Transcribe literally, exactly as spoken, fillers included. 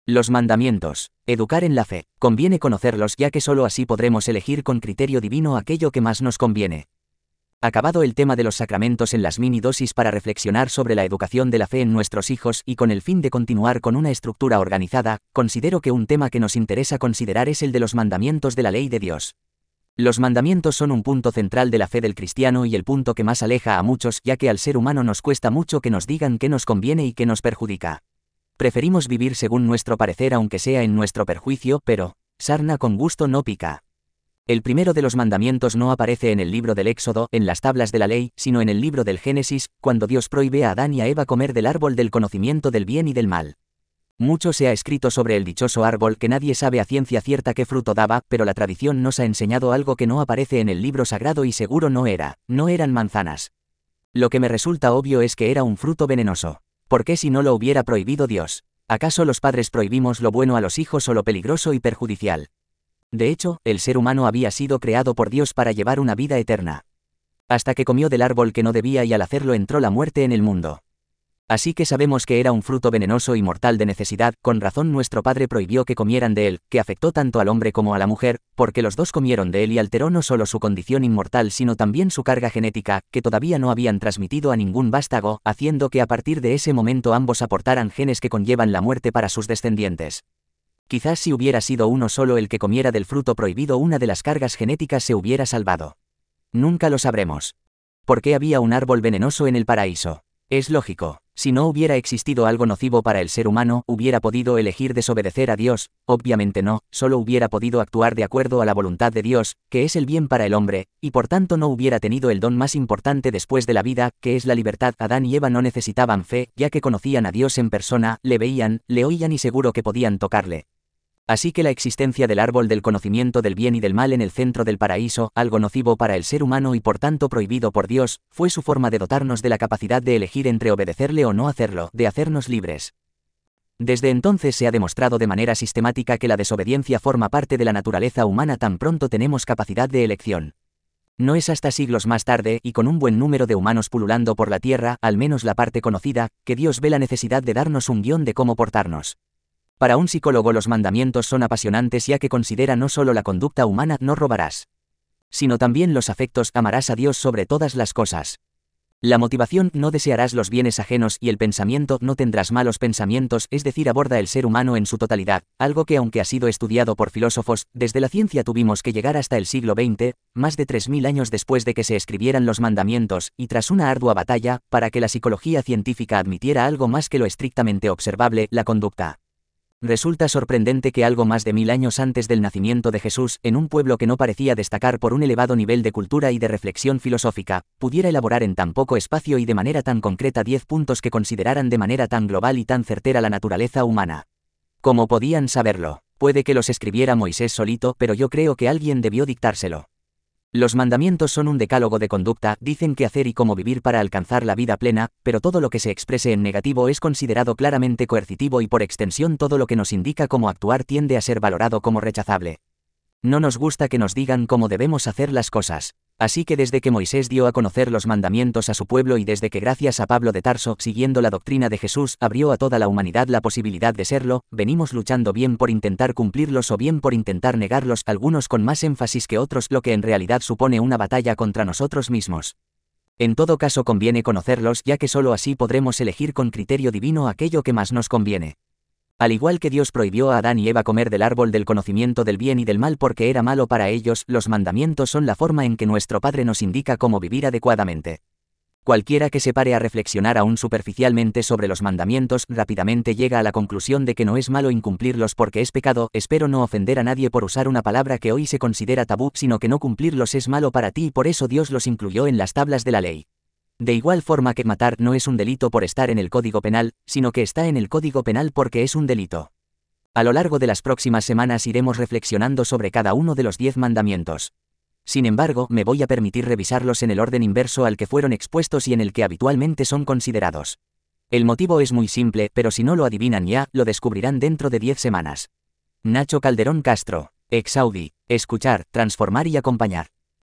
Los mandamientos. Educar en la fe. Conviene conocerlos ya que solo así podremos elegir con criterio divino aquello que más nos conviene. Acabado el tema de los sacramentos en las mini dosis para reflexionar sobre la educación de la fe en nuestros hijos y con el fin de continuar con una estructura organizada, considero que un tema que nos interesa considerar es el de los mandamientos de la ley de Dios. Los mandamientos son un punto central de la fe del cristiano y el punto que más aleja a muchos, ya que al ser humano nos cuesta mucho que nos digan qué nos conviene y qué nos perjudica. Preferimos vivir según nuestro parecer aunque sea en nuestro perjuicio, pero, sarna con gusto no pica. El primero de los mandamientos no aparece en el libro del Éxodo, en las tablas de la ley, sino en el libro del Génesis, cuando Dios prohíbe a Adán y a Eva comer del árbol del conocimiento del bien y del mal. Mucho se ha escrito sobre el dichoso árbol que nadie sabe a ciencia cierta qué fruto daba, pero la tradición nos ha enseñado algo que no aparece en el libro sagrado y seguro no era, no eran manzanas. Lo que me resulta obvio es que era un fruto venenoso. ¿Por qué si no lo hubiera prohibido Dios? ¿Acaso los padres prohibimos lo bueno a los hijos o lo peligroso y perjudicial? De hecho, el ser humano había sido creado por Dios para llevar una vida eterna. Hasta que comió del árbol que no debía y al hacerlo entró la muerte en el mundo. Así que sabemos que era un fruto venenoso y mortal de necesidad, con razón nuestro Padre prohibió que comieran de él, que afectó tanto al hombre como a la mujer, porque los dos comieron de él y alteró no solo su condición inmortal sino también su carga genética, que todavía no habían transmitido a ningún vástago, haciendo que a partir de ese momento ambos aportaran genes que conllevan la muerte para sus descendientes. Quizás si hubiera sido uno solo el que comiera del fruto prohibido, una de las cargas genéticas se hubiera salvado. Nunca lo sabremos. ¿Por qué había un árbol venenoso en el paraíso? Es lógico. Si no hubiera existido algo nocivo para el ser humano, ¿hubiera podido elegir desobedecer a Dios? Obviamente no, solo hubiera podido actuar de acuerdo a la voluntad de Dios, que es el bien para el hombre, y por tanto no hubiera tenido el don más importante después de la vida, que es la libertad. Adán y Eva no necesitaban fe, ya que conocían a Dios en persona, le veían, le oían y seguro que podían tocarle. Así que la existencia del árbol del conocimiento del bien y del mal en el centro del paraíso, algo nocivo para el ser humano y por tanto prohibido por Dios, fue su forma de dotarnos de la capacidad de elegir entre obedecerle o no hacerlo, de hacernos libres. Desde entonces se ha demostrado de manera sistemática que la desobediencia forma parte de la naturaleza humana tan pronto tenemos capacidad de elección. No es hasta siglos más tarde, y con un buen número de humanos pululando por la tierra, al menos la parte conocida, que Dios ve la necesidad de darnos un guión de cómo portarnos. Para un psicólogo los mandamientos son apasionantes ya que considera no solo la conducta humana, no robarás, sino también los afectos, amarás a Dios sobre todas las cosas. La motivación, no desearás los bienes ajenos, y el pensamiento, no tendrás malos pensamientos, es decir, aborda el ser humano en su totalidad, algo que aunque ha sido estudiado por filósofos, desde la ciencia tuvimos que llegar hasta el siglo veinte, más de tres mil años después de que se escribieran los mandamientos, y tras una ardua batalla, para que la psicología científica admitiera algo más que lo estrictamente observable, la conducta. Resulta sorprendente que algo más de mil años antes del nacimiento de Jesús, en un pueblo que no parecía destacar por un elevado nivel de cultura y de reflexión filosófica, pudiera elaborar en tan poco espacio y de manera tan concreta diez puntos que consideraran de manera tan global y tan certera la naturaleza humana. ¿Cómo podían saberlo? Puede que los escribiera Moisés solito, pero yo creo que alguien debió dictárselo. Los mandamientos son un decálogo de conducta, dicen qué hacer y cómo vivir para alcanzar la vida plena, pero todo lo que se exprese en negativo es considerado claramente coercitivo y por extensión todo lo que nos indica cómo actuar tiende a ser valorado como rechazable. No nos gusta que nos digan cómo debemos hacer las cosas. Así que desde que Moisés dio a conocer los mandamientos a su pueblo y desde que gracias a Pablo de Tarso, siguiendo la doctrina de Jesús, abrió a toda la humanidad la posibilidad de serlo, venimos luchando bien por intentar cumplirlos o bien por intentar negarlos, algunos con más énfasis que otros, lo que en realidad supone una batalla contra nosotros mismos. En todo caso conviene conocerlos, ya que solo así podremos elegir con criterio divino aquello que más nos conviene. Al igual que Dios prohibió a Adán y Eva comer del árbol del conocimiento del bien y del mal porque era malo para ellos, los mandamientos son la forma en que nuestro Padre nos indica cómo vivir adecuadamente. Cualquiera que se pare a reflexionar aún superficialmente sobre los mandamientos, rápidamente llega a la conclusión de que no es malo incumplirlos porque es pecado. Espero no ofender a nadie por usar una palabra que hoy se considera tabú, sino que no cumplirlos es malo para ti y por eso Dios los incluyó en las tablas de la ley. De igual forma que matar no es un delito por estar en el Código Penal, sino que está en el Código Penal porque es un delito. A lo largo de las próximas semanas iremos reflexionando sobre cada uno de los diez mandamientos. Sin embargo, me voy a permitir revisarlos en el orden inverso al que fueron expuestos y en el que habitualmente son considerados. El motivo es muy simple, pero si no lo adivinan ya, lo descubrirán dentro de diez semanas. Nacho Calderón Castro, ex Audi, escuchar, transformar y acompañar.